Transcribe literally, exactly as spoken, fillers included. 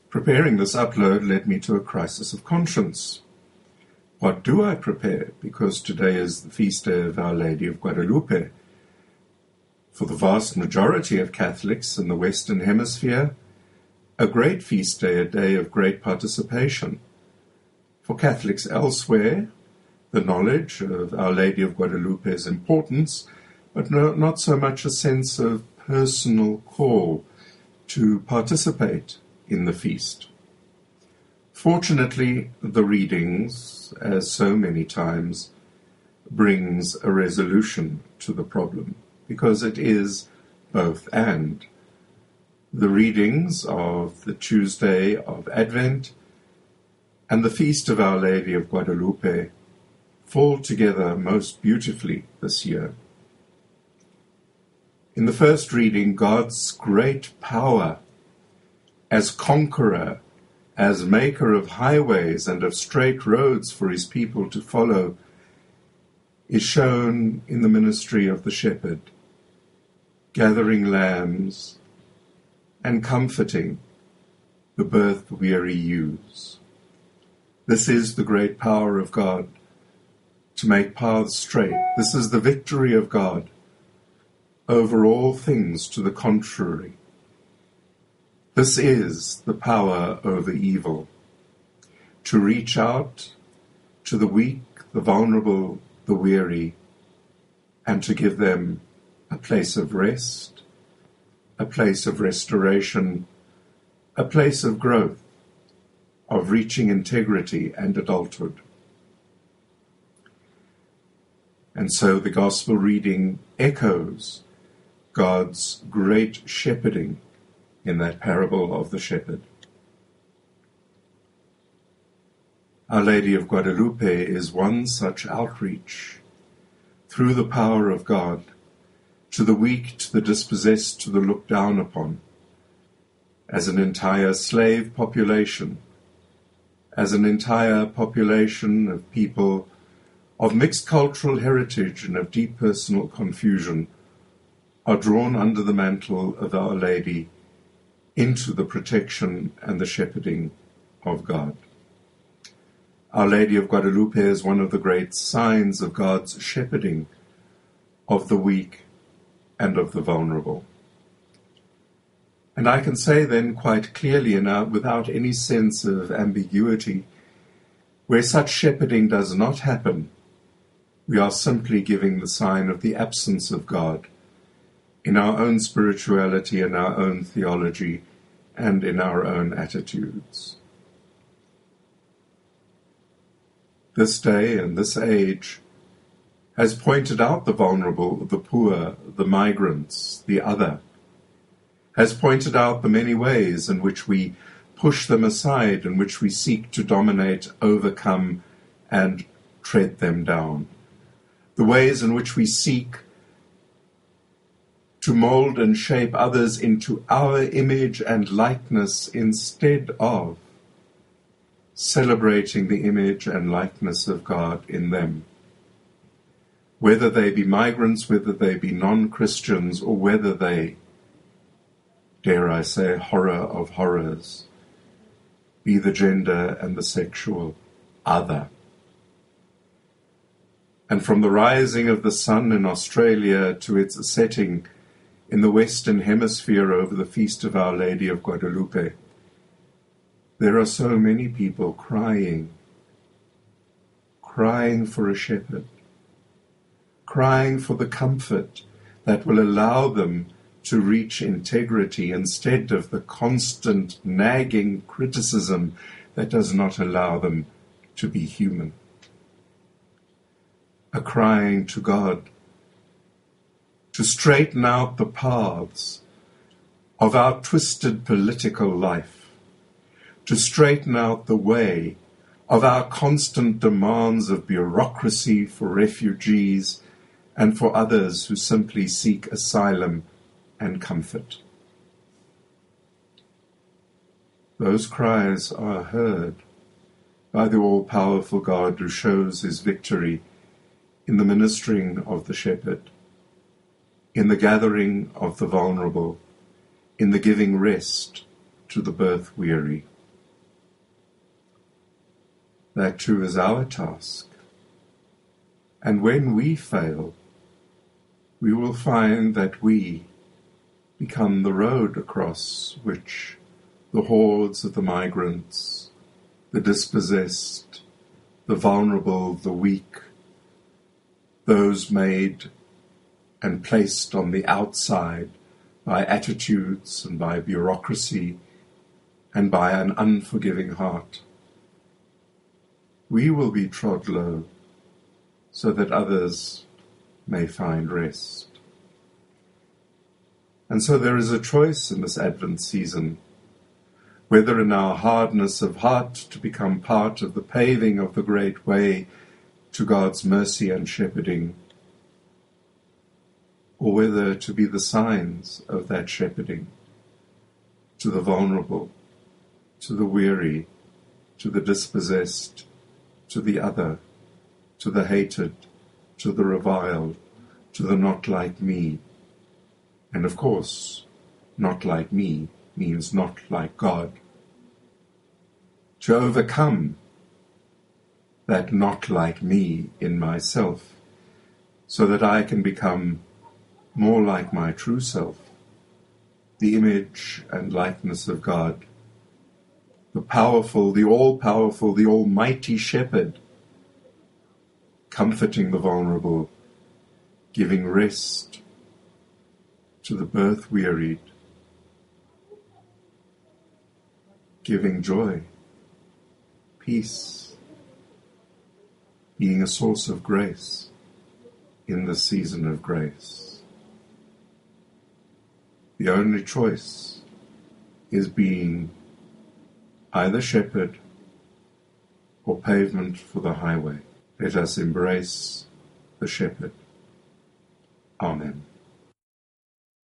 Preparing this upload led me to a crisis of conscience. What do I prepare? Because today is the feast day of Our Lady of Guadalupe. For the vast majority of Catholics in the Western Hemisphere, a great feast day, a day of great participation. For Catholics elsewhere, the knowledge of Our Lady of Guadalupe's importance, but no, not so much a sense of personal call to participate in the feast. Fortunately, the readings, as so many times, brings a resolution to the problem, because it is both and. The readings of the Tuesday of Advent and the feast of Our Lady of Guadalupe fall together most beautifully this year. In the first reading, God's great power as conqueror, as maker of highways and of straight roads for his people to follow, is shown in the ministry of the shepherd, gathering lambs and comforting the birth-weary ewes. This is the great power of God, to make paths straight. This is the victory of God over all things to the contrary. This is the power over evil, to reach out to the weak, the vulnerable, the weary, and to give them a place of rest, a place of restoration, a place of growth, of reaching integrity and adulthood. And so the Gospel reading echoes God's great shepherding in that parable of the shepherd. Our Lady of Guadalupe is one such outreach through the power of God to the weak, to the dispossessed, to the looked down upon, as an entire slave population, as an entire population of people of mixed cultural heritage and of deep personal confusion are drawn under the mantle of Our Lady into the protection and the shepherding of God. Our Lady of Guadalupe is one of the great signs of God's shepherding of the weak and of the vulnerable. And I can say then quite clearly and without any sense of ambiguity, where such shepherding does not happen, we are simply giving the sign of the absence of God in our own spirituality, in our own theology, and in our own attitudes. This day and this age has pointed out the vulnerable, the poor, the migrants, the other, has pointed out the many ways in which we push them aside, in which we seek to dominate, overcome, and tread them down. The ways in which we seek to mold and shape others into our image and likeness instead of celebrating the image and likeness of God in them. Whether they be migrants, whether they be non-Christians, or whether they, dare I say, horror of horrors, be the gender and the sexual other. And from the rising of the sun in Australia to its setting in the Western Hemisphere over the feast of Our Lady of Guadalupe, there are so many people crying, crying for a shepherd, crying for the comfort that will allow them to reach integrity instead of the constant nagging criticism that does not allow them to be human. A crying to God to straighten out the paths of our twisted political life, to straighten out the way of our constant demands of bureaucracy for refugees and for others who simply seek asylum and comfort. Those cries are heard by the all-powerful God who shows his victory in the ministering of the shepherd, in the gathering of the vulnerable, in the giving rest to the birth-weary. That too is our task. And when we fail, we will find that we become the road across which the hordes of the migrants, the dispossessed, the vulnerable, the weak, those made and placed on the outside by attitudes and by bureaucracy and by an unforgiving heart, we will be trod low so that others may find rest. And so there is a choice in this Advent season, whether in our hardness of heart to become part of the paving of the great way to God's mercy and shepherding, or whether to be the signs of that shepherding to the vulnerable, to the weary, to the dispossessed, to the other, to the hated, to the reviled, to the not like me. And of course, not like me means not like God. To overcome that not like me in myself, so that I can become more like my true self, the image and likeness of God, the powerful, the all-powerful, the almighty shepherd, comforting the vulnerable, giving rest to the birth-wearied, giving joy, peace, being a source of grace in the season of grace. The only choice is being either shepherd or pavement for the highway. Let us embrace the shepherd. Amen.